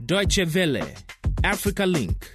Deutsche Welle, Africa Link.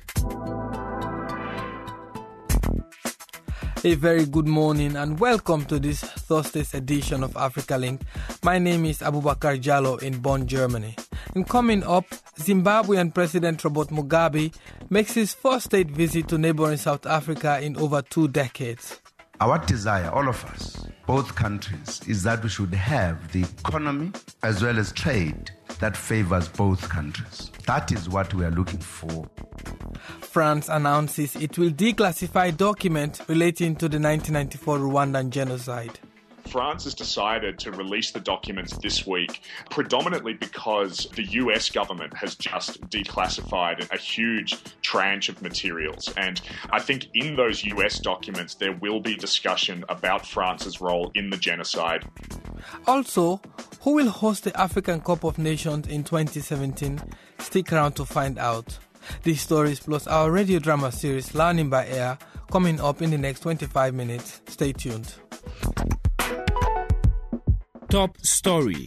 A very good morning and welcome to this Thursday's edition of Africa Link. My name is Abubakar Jallo in Bonn, Germany. And coming up, Zimbabwean President Robert Mugabe makes his first state visit to neighboring South Africa in over 2 decades. Our desire, all of us, both countries, is that we should have the economy as well as trade that favors both countries. That is what we are looking for. France announces it will declassify documents relating to the 1994 Rwandan genocide. France has decided to release the documents this week, predominantly because the US government has just declassified a huge tranche of materials. And I think in those US documents, there will be discussion about France's role in the genocide. Also, who will host the African Cup of Nations in 2017? Stick around to find out. These stories plus our radio drama series Learning by Air coming up in the next 25 minutes. Stay tuned. Top story.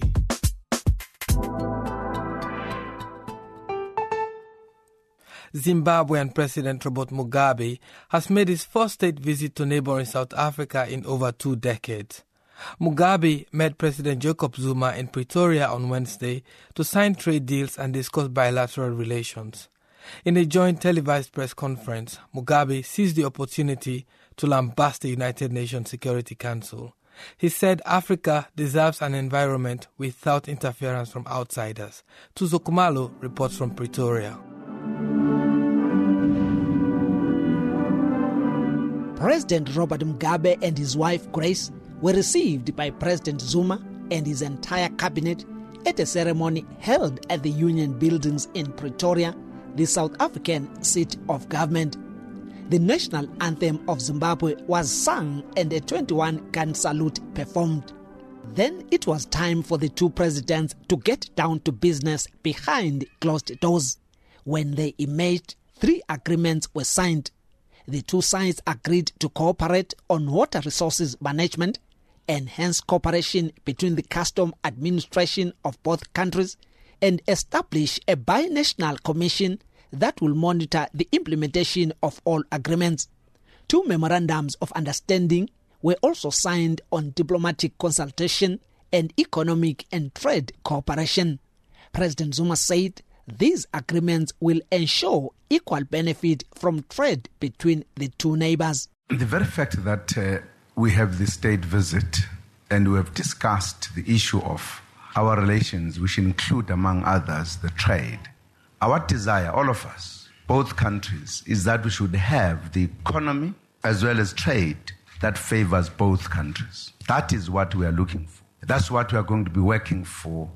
Zimbabwean President Robert Mugabe has made his first state visit to neighboring South Africa in over 2 decades. Mugabe met President Jacob Zuma in Pretoria on Wednesday to sign trade deals and discuss bilateral relations. In a joint televised press conference, Mugabe seized the opportunity to lambast the United Nations Security Council. He said Africa deserves an environment without interference from outsiders. Tuzo Kumalo reports from Pretoria. President Robert Mugabe and his wife Grace were received by President Zuma and his entire cabinet at a ceremony held at the Union Buildings in Pretoria, the South African seat of government. The national anthem of Zimbabwe was sung and a 21-gun salute performed. Then it was time for the two presidents to get down to business behind closed doors. When they emerged, 3 agreements were signed. The two sides agreed to cooperate on water resources management, enhance cooperation between the custom administration of both countries, and establish a binational commission that will monitor the implementation of all agreements. 2 memorandums of understanding were also signed on diplomatic consultation and economic and trade cooperation. President Zuma said these agreements will ensure equal benefit from trade between the two neighbors. The very fact that we have this state visit and we have discussed the issue of our relations, which include, among others, the trade. Our desire, all of us, both countries, is that we should have the economy as well as trade that favors both countries. That is what we are looking for. That's what we are going to be working for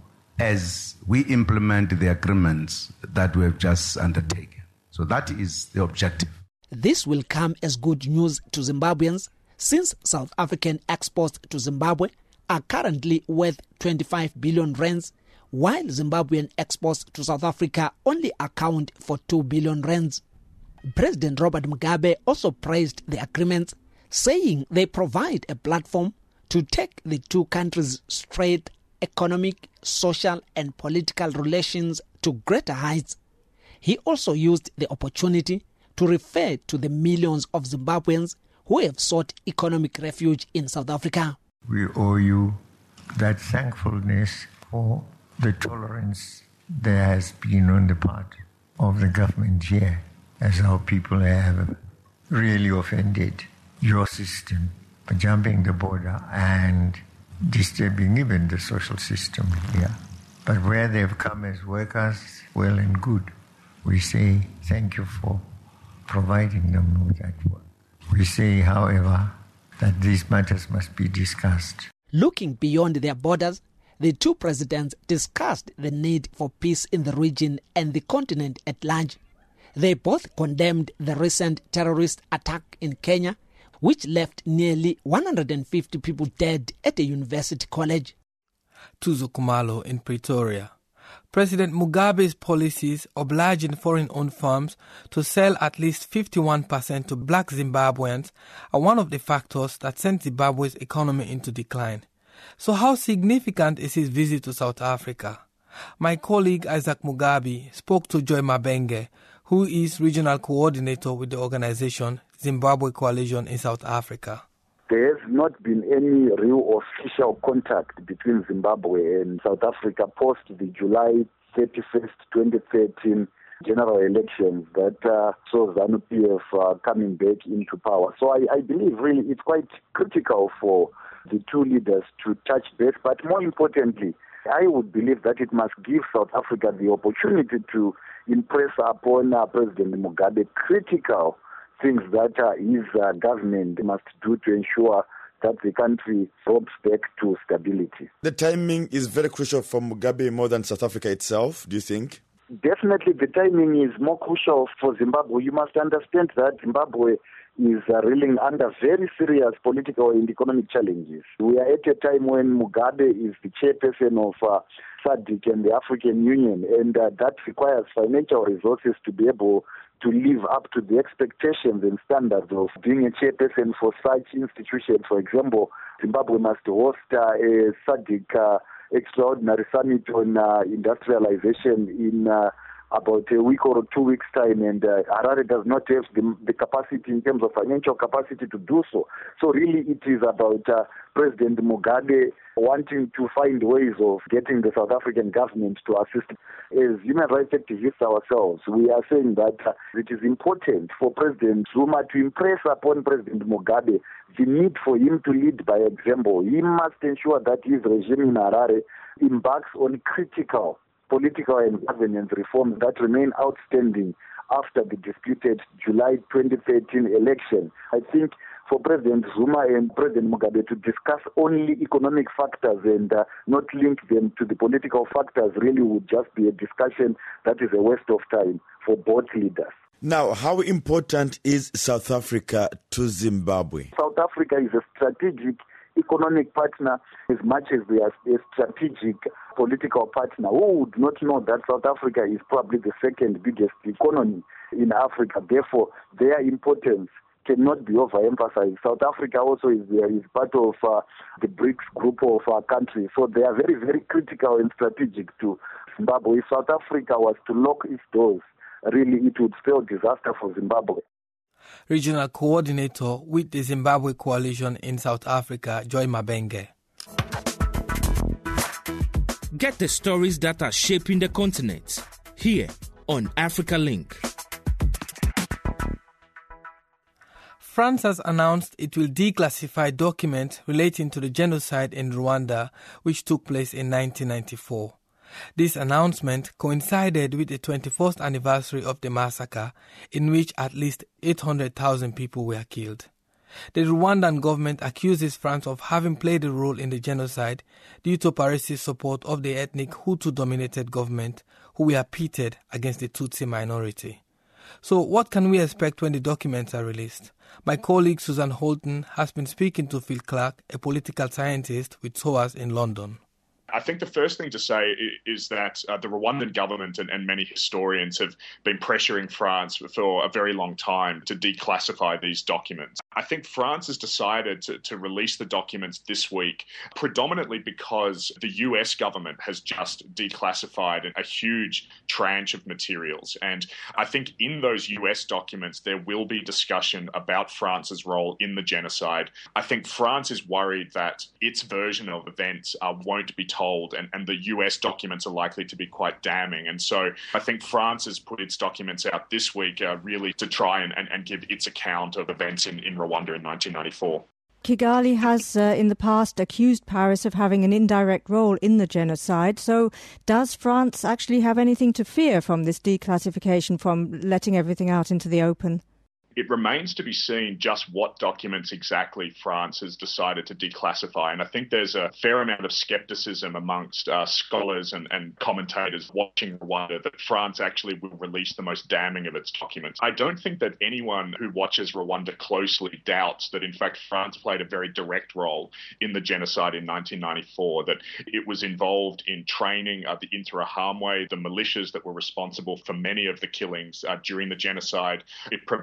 as we implement the agreements that we have just undertaken. So that is the objective. This will come as good news to Zimbabweans since South African exports to Zimbabwe are currently worth 25 billion rands, while Zimbabwean exports to South Africa only account for 2 billion rands. President Robert Mugabe also praised the agreements, saying they provide a platform to take the two countries' trade, economic, social and political relations to greater heights. He also used the opportunity to refer to the millions of Zimbabweans who have sought economic refuge in South Africa. We owe you that thankfulness for the tolerance there has been on the part of the government here, as our people have really offended your system by jumping the border and disturbing even the social system here. But where they've come as workers, well and good, we say thank you for providing them with that work. We say, however, that these matters must be discussed. Looking beyond their borders, the two presidents discussed the need for peace in the region and the continent at large. They both condemned the recent terrorist attack in Kenya, which left nearly 150 people dead at a university college. Tuzo Kumalo in Pretoria. President Mugabe's policies obliging foreign-owned firms to sell at least 51% to black Zimbabweans are one of the factors that sent Zimbabwe's economy into decline. So how significant is his visit to South Africa? My colleague Isaac Mugabe spoke to Joy Mabenge, who is regional coordinator with the organization Zimbabwe Coalition in South Africa. There has not been any real official contact between Zimbabwe and South Africa post the July 31st, 2013 general elections that saw ZANU-PF coming back into power. So I believe really it's quite critical for the two leaders to touch base, but more importantly, I would believe that it must give South Africa the opportunity to impress upon President Mugabe critical things that his government must do to ensure that the country drops back to stability. The timing is very crucial for Mugabe more than South Africa itself, do you think? Definitely the timing is more crucial for Zimbabwe. You must understand that Zimbabwe is reeling under very serious political and economic challenges. We are at a time when Mugabe is the chairperson of SADC and the African Union, and that requires financial resources to be able to live up to the expectations and standards of being a chairperson for such institutions. For example, Zimbabwe must host a SADC extraordinary summit on industrialization in about a week or 2 weeks' time, and Harare does not have the capacity in terms of financial capacity to do so. So really it is about President Mugabe wanting to find ways of getting the South African government to assist. As human rights activists ourselves, we are saying that it is important for President Zuma to impress upon President Mugabe the need for him to lead by example. He must ensure that his regime in Harare embarks on critical political and governance reforms that remain outstanding after the disputed July 2013 election. I think for President Zuma and President Mugabe to discuss only economic factors and not link them to the political factors really would just be a discussion that is a waste of time for both leaders. Now, how important is South Africa to Zimbabwe? South Africa is a strategic economic partner as much as they are a strategic political partner. Who would not know that South Africa is probably the second biggest economy in Africa? Therefore, their importance cannot be overemphasized. South Africa also is part of the BRICS group of countries. So they are very, very critical and strategic to Zimbabwe. If South Africa was to lock its doors, really it would spell disaster for Zimbabwe. Regional coordinator with the Zimbabwe Coalition in South Africa, Joy Mabenge. Get the stories that are shaping the continent here on Africa Link. France has announced it will declassify documents relating to the genocide in Rwanda, which took place in 1994. This announcement coincided with the 21st anniversary of the massacre, in which at least 800,000 people were killed. The Rwandan government accuses France of having played a role in the genocide due to Paris's support of the ethnic Hutu-dominated government, who were pitted against the Tutsi minority. So what can we expect when the documents are released? My colleague Susan Holton has been speaking to Phil Clark, a political scientist with SOAS in London. I think the first thing to say is that the Rwandan government and many historians have been pressuring France for a very long time to declassify these documents. I think France has decided to release the documents this week, predominantly because the US government has just declassified a huge tranche of materials. And I think in those US documents, there will be discussion about France's role in the genocide. I think France is worried that its version of events won't be told, and the US documents are likely to be quite damning. And so I think France has put its documents out this week really to try and give its account of events in Rwanda in 1994. Kigali has in the past accused Paris of having an indirect role in the genocide. So does France actually have anything to fear from this declassification, from letting everything out into the open? It remains to be seen just what documents exactly France has decided to declassify. And I think there's a fair amount of skepticism amongst scholars and commentators watching Rwanda that France actually will release the most damning of its documents. I don't think that anyone who watches Rwanda closely doubts that, in fact, France played a very direct role in the genocide in 1994, that it was involved in training the Interahamwe, the militias that were responsible for many of the killings during the genocide. It provided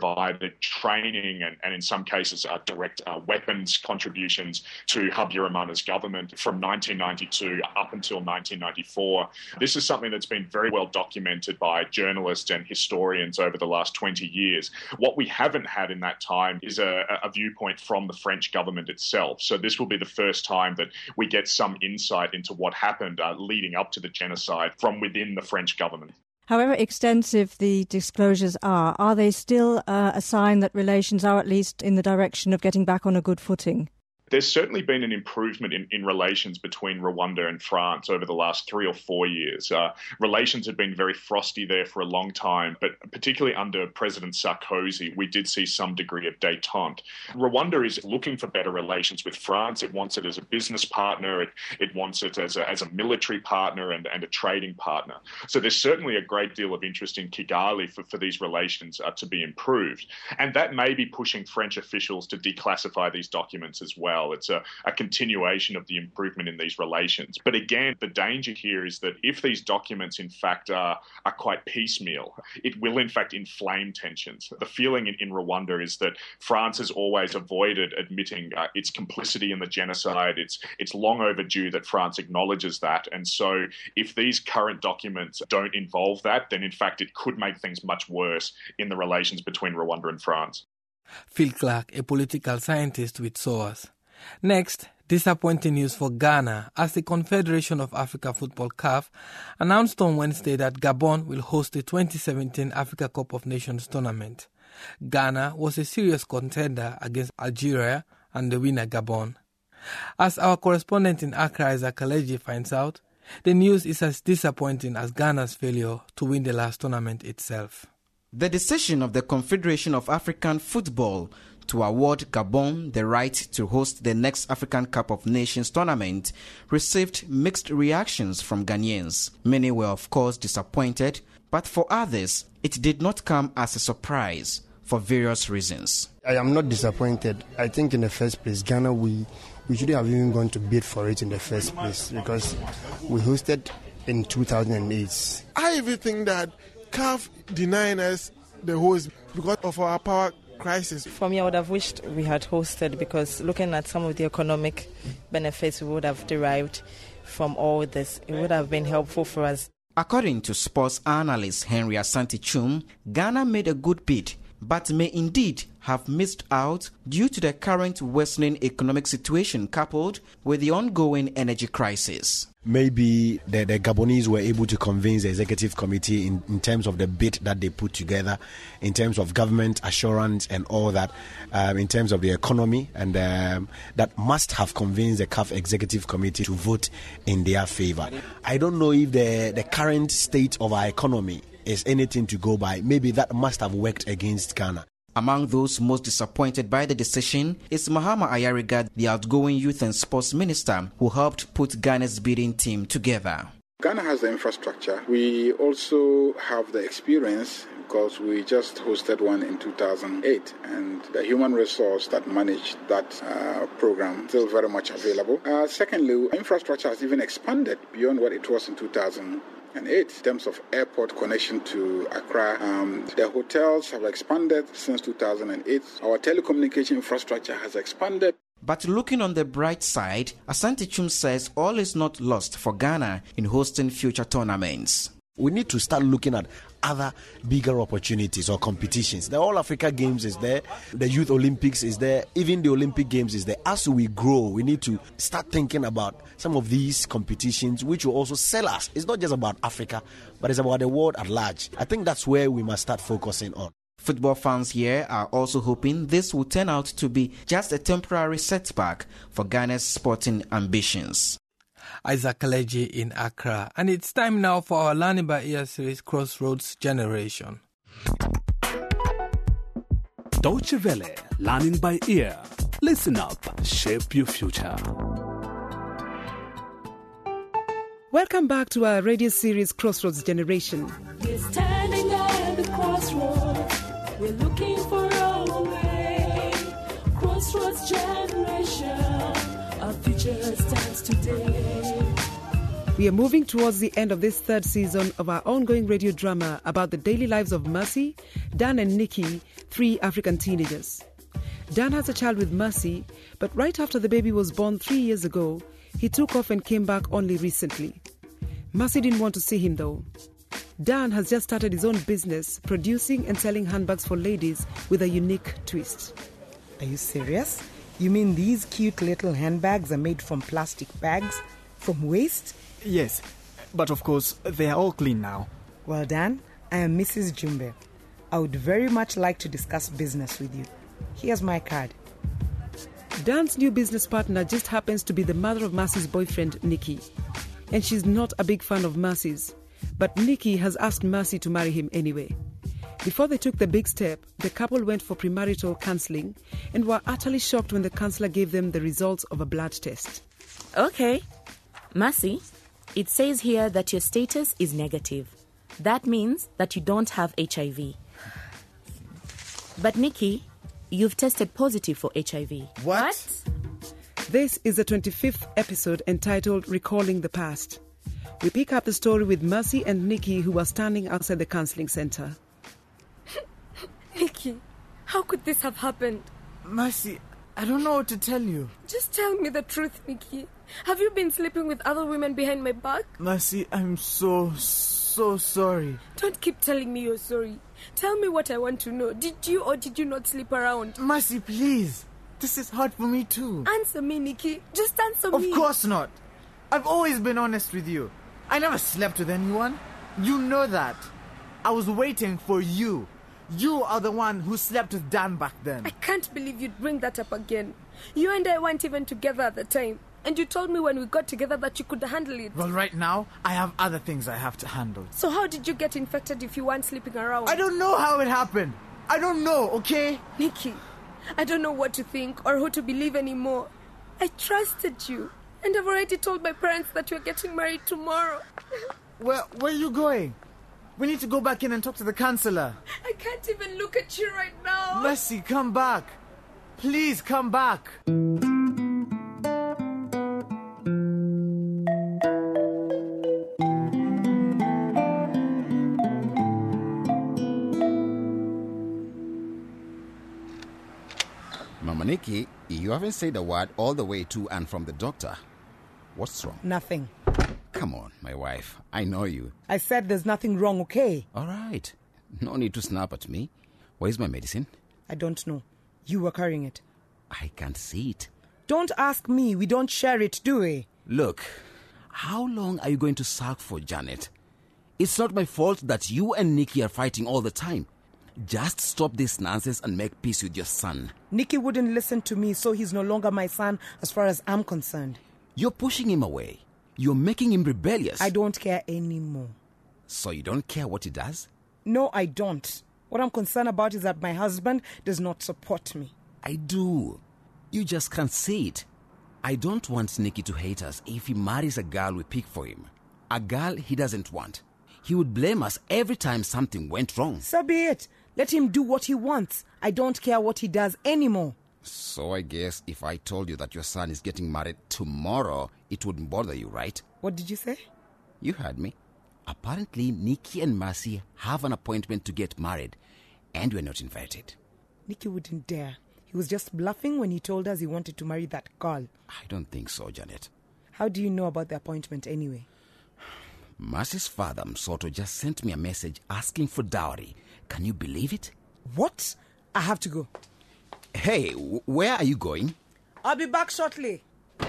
the training and in some cases direct weapons contributions to Habyarimana's government from 1992 up until 1994. This is something that's been very well documented by journalists and historians over the last 20 years. What we haven't had in that time is a viewpoint from the French government itself. So this will be the first time that we get some insight into what happened leading up to the genocide from within the French government. However extensive the disclosures are they still a sign that relations are at least in the direction of getting back on a good footing? There's certainly been an improvement in relations between Rwanda and France over the last 3 or 4 years. Relations had been very frosty there for a long time, but particularly under President Sarkozy, we did see some degree of détente. Rwanda is looking for better relations with France. It wants it as a business partner. It wants it as a military partner and a trading partner. So there's certainly a great deal of interest in Kigali for these relations to be improved. And that may be pushing French officials to declassify these documents as well. It's a continuation of the improvement in these relations. But again, the danger here is that if these documents, in fact, are quite piecemeal, it will, in fact, inflame tensions. The feeling in Rwanda is that France has always avoided admitting its complicity in the genocide. It's long overdue that France acknowledges that. And so if these current documents don't involve that, then, in fact, it could make things much worse in the relations between Rwanda and France. Phil Clark, a political scientist with SOAS. Next, disappointing news for Ghana as the Confederation of Africa Football CAF announced on Wednesday that Gabon will host the 2017 Africa Cup of Nations tournament. Ghana was a serious contender against Algeria and the winner Gabon. As our correspondent in Accra, Isaac Kaleji, finds out, the news is as disappointing as Ghana's failure to win the last tournament itself. The decision of the Confederation of African Football to award Gabon the right to host the next African Cup of Nations tournament received mixed reactions from Ghanaians. Many were, of course, disappointed, but for others, it did not come as a surprise for various reasons. I am not disappointed. I think in the first place, Ghana, we shouldn't have even gone to bid for it in the first place because we hosted in 2008. I even think that CAF denying us the host because of our power crisis. For me, I would have wished we had hosted because looking at some of the economic benefits we would have derived from all this, it would have been helpful for us. According to sports analyst Henry Asante Chum, Ghana made a good bid, but may indeed have missed out due to the current worsening economic situation coupled with the ongoing energy crisis. Maybe the Gabonese were able to convince the executive committee in terms of the bid that they put together, in terms of government assurance and all that, in terms of the economy, and that must have convinced the CAF executive committee to vote in their favor. I don't know if the current state of our economy is anything to go by. Maybe that must have worked against Ghana. Among those most disappointed by the decision is Mahama Ayariga, the outgoing youth and sports minister, who helped put Ghana's bidding team together. Ghana has the infrastructure. We also have the experience because we just hosted one in 2008, and the human resource that managed that program is still very much available. Secondly, infrastructure has even expanded beyond what it was in 2008 in terms of airport connection to Accra. The hotels have expanded since 2008. Our telecommunication infrastructure has expanded. But looking on the bright side, Asante Chum says all is not lost for Ghana in hosting future tournaments. We need to start looking at other bigger opportunities or competitions. The All Africa Games is there, the Youth Olympics is there, even the Olympic Games is there. As we grow, we need to start thinking about some of these competitions which will also sell us. It's not just about Africa, but it's about the world at large. I think that's where we must start focusing on. Football fans here are also hoping this will turn out to be just a temporary setback for Ghana's sporting ambitions. Isaac Kaleji in Accra. And it's time now for our Learning by Ear series, Crossroads Generation. Deutsche Welle, Learning by Ear. Listen up, shape your future. Welcome back to our radio series, Crossroads Generation. We're standing at the crossroads. We're looking for our way. Crossroads Generation. Our future stands today. We are moving towards the end of this third season of our ongoing radio drama about the daily lives of Mercy, Dan and Nikki, 3 African teenagers. Dan has a child with Mercy, but right after the baby was born 3 years ago, he took off and came back only recently. Mercy didn't want to see him though. Dan has just started his own business, producing and selling handbags for ladies with a unique twist. Are you serious? You mean these cute little handbags are made from plastic bags? From waste? Yes, but of course, they are all clean now. Well, Dan, I am Mrs. Jumbe. I would very much like to discuss business with you. Here's my card. Dan's new business partner just happens to be the mother of Mercy's boyfriend, Nikki. And she's not a big fan of Mercy's. But Nikki has asked Mercy to marry him anyway. Before they took the big step, the couple went for premarital counseling and were utterly shocked when the counselor gave them the results of a blood test. Okay. Mercy, it says here that your status is negative. That means that you don't have HIV. But Nikki, you've tested positive for HIV. What? This is the 25th episode entitled Recalling the Past. We pick up the story with Mercy and Nikki, who are standing outside the counseling center. Nikki, how could this have happened? Mercy, I don't know what to tell you. Just tell me the truth, Nikki. Have you been sleeping with other women behind my back? Mercy, I'm so sorry. Don't keep telling me you're sorry. Tell me what I want to know. Did you or did you not sleep around? Mercy, please. This is hard for me too. Answer me, Nikki. Just answer me. Of course not. I've always been honest with you. I never slept with anyone. You know that. I was waiting for you. You are the one who slept with Dan back then. I can't believe you'd bring that up again. You and I weren't even together at the time. And you told me when we got together that you could handle it. Well, right now, I have other things I have to handle. So how did you get infected if you weren't sleeping around? I don't know how it happened. I don't know, okay? Nikki, I don't know what to think or who to believe anymore. I trusted you. And I've already told my parents that you're getting married tomorrow. Where are you going? We need to go back in and talk to the counselor. I can't even look at you right now. Mercy, come back. Please come back. Mama Nikki, you haven't said a word all the way to and from the doctor. What's wrong? Nothing. Come on, my wife. I know you. I said there's nothing wrong, okay? All right. No need to snap at me. Where's my medicine? I don't know. You were carrying it. I can't see it. Don't ask me. We don't share it, do we? Look, how long are you going to sulk for, Janet? It's not my fault that you and Nikki are fighting all the time. Just stop this nonsense and make peace with your son. Nikki wouldn't listen to me, so he's no longer my son as far as I'm concerned. You're pushing him away. You're making him rebellious. I don't care anymore. So you don't care what he does? No, I don't. What I'm concerned about is that my husband does not support me. I do. You just can't see it. I don't want Nikki to hate us if he marries a girl we pick for him. A girl he doesn't want. He would blame us every time something went wrong. So be it. Let him do what he wants. I don't care what he does anymore. So I guess if I told you that your son is getting married tomorrow, it wouldn't bother you, right? What did you say? You heard me. Apparently, Nikki and Mercy have an appointment to get married, and we're not invited. Nikki wouldn't dare. He was just bluffing when he told us he wanted to marry that girl. I don't think so, Janet. How do you know about the appointment anyway? Mercy's father, Msoto, just sent me a message asking for dowry. Can you believe it? What? I have to go. Hey, where are you going? I'll be back shortly.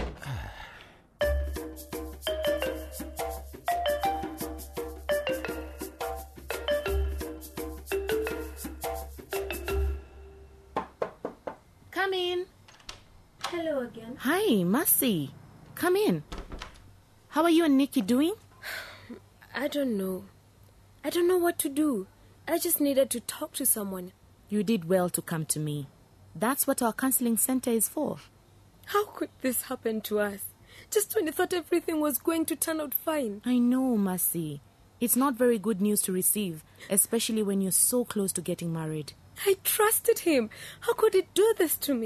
Come in. Hello again. Hi, Mercy. Come in. How are you and Nikki doing? I don't know. I don't know what to do. I just needed to talk to someone. You did well to come to me. That's what our counseling center is for. How could this happen to us? Just when I thought everything was going to turn out fine. I know, Mercy. It's not very good news to receive, especially when you're so close to getting married. I trusted him. How could he do this to me?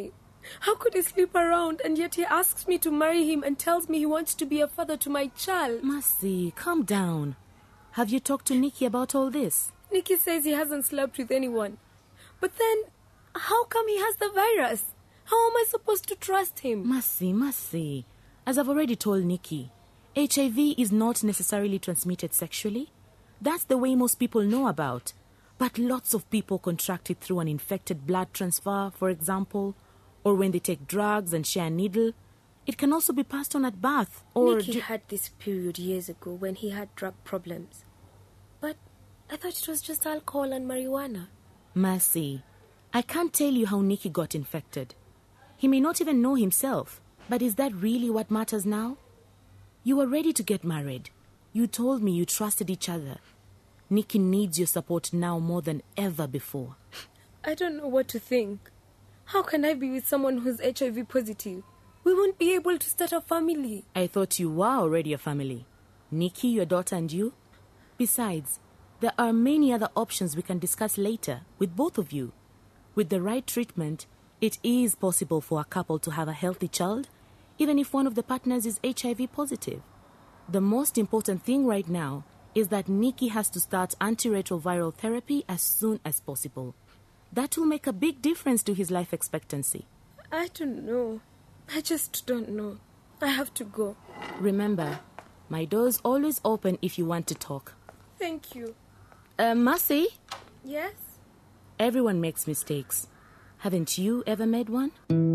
How could he sleep around and yet he asks me to marry him and tells me he wants to be a father to my child? Mercy, calm down. Have you talked to Nikki about all this? Nikki says he hasn't slept with anyone. But then, how come he has the virus? How am I supposed to trust him? Mercy. As I've already told Nikki, HIV is not necessarily transmitted sexually. That's the way most people know about. But lots of people contract it through an infected blood transfer, for example, or when they take drugs and share a needle. It can also be passed on at birth. Or Nikki had this period years ago when he had drug problems. But I thought it was just alcohol and marijuana. Mercy, I can't tell you how Nikki got infected. He may not even know himself. But is that really what matters now? You were ready to get married. You told me you trusted each other. Nikki needs your support now more than ever before. I don't know what to think. How can I be with someone who's HIV positive? We won't be able to start a family. I thought you were already a family. Nikki, your daughter, and you. Besides, there are many other options we can discuss later with both of you. With the right treatment, it is possible for a couple to have a healthy child, even if one of the partners is HIV positive. The most important thing right now is that Nikki has to start antiretroviral therapy as soon as possible. That will make a big difference to his life expectancy. I don't know. I just don't know. I have to go. Remember, my door's always open if you want to talk. Thank you. Mercy? Yes? Everyone makes mistakes. Haven't you ever made one?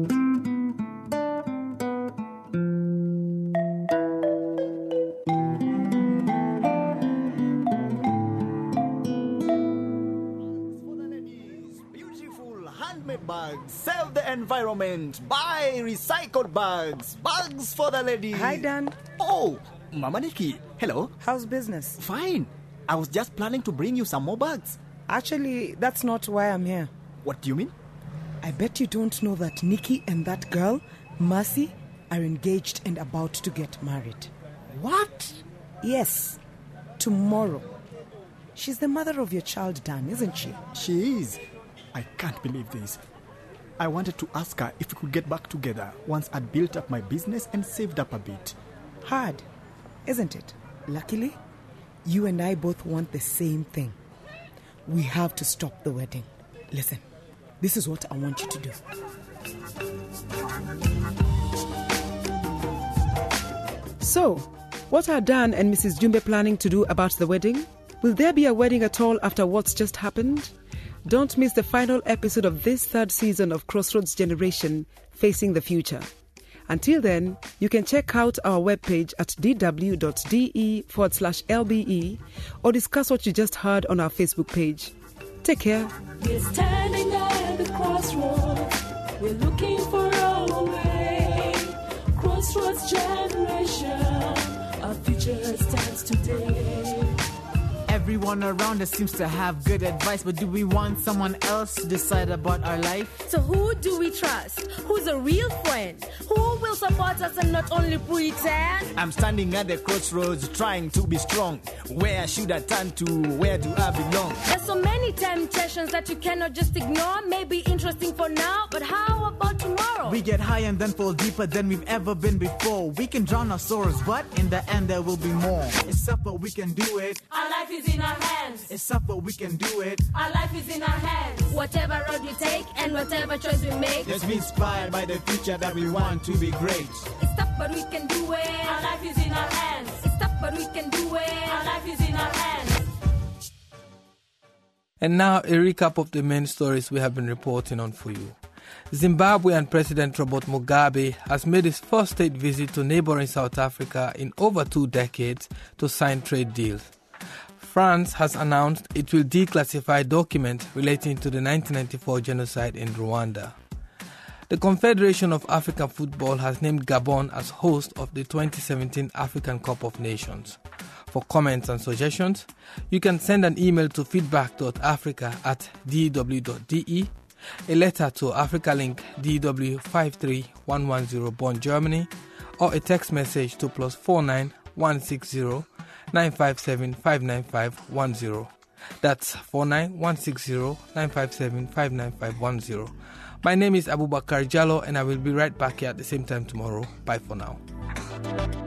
Bags, save the environment, buy recycled bags for the ladies. Hi, Dan. Oh, Mama Nikki, hello. How's business? Fine. I was just planning to bring you some more bags. Actually, that's not why I'm here. What do you mean? I bet you don't know that Nikki and that girl, Mercy, are engaged and about to get married. What? Yes, tomorrow. She's the mother of your child, Dan, isn't she? She is. I can't believe this. I wanted to ask her if we could get back together once I'd built up my business and saved up a bit. Hard, isn't it? Luckily, you and I both want the same thing. We have to stop the wedding. Listen, this is what I want you to do. So, what are Dan and Mrs. Jumbe planning to do about the wedding? Will there be a wedding at all after what's just happened? Don't miss the final episode of this third season of Crossroads Generation, Facing the Future. Until then, you can check out our webpage at dw.de/LBE or discuss what you just heard on our Facebook page. Take care. We're standing at the crossroads. We're looking for our way. Crossroads Generation. Our future starts today. Everyone around us seems to have good advice, but do we want someone else to decide about our life? So who do we trust? Who's a real friend? Who will support us and not only pretend? I'm standing at the crossroads trying to be strong. Where should I turn to? Where do I belong? There's so many temptations that you cannot just ignore. Maybe interesting for now, but how about tomorrow? We get high and then fall deeper than we've ever been before. We can drown our sorrows, but in the end there will be more. It's up, but we can do it. Our life is in our hands. It's up, but we can do it. Our life is in our hands. Whatever road we take and whatever choice we make, let's be inspired by the future that we want to be great. It's tough, but we can do it. Our life is in our hands. It's tough, but we can do it. Our life is in our hands. And now a recap of the main stories we have been reporting on for you. Zimbabwean President Robert Mugabe has made his first state visit to neighboring South Africa in over 2 decades to sign trade deals. France has announced it will declassify documents relating to the 1994 genocide in Rwanda. The Confederation of African Football has named Gabon as host of the 2017 African Cup of Nations. For comments and suggestions, you can send an email to feedback.africa@dw.de, a letter to AfricaLink DW 53110 Bonn, Germany, or a text message to +49 160 957 59510. That's 49 160 957 59510. My name is Abubakar Jallo, and I will be right back here at the same time tomorrow. Bye for now.